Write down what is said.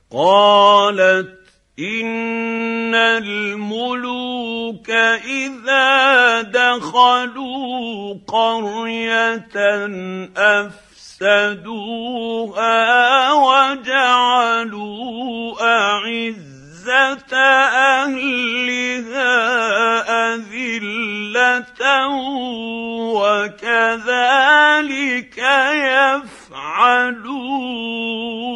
قالت إن الملوك إذا دخلوا قرية أفسدوها وجعلوا أعزة أهلها أذلة وكذلك يفعلون.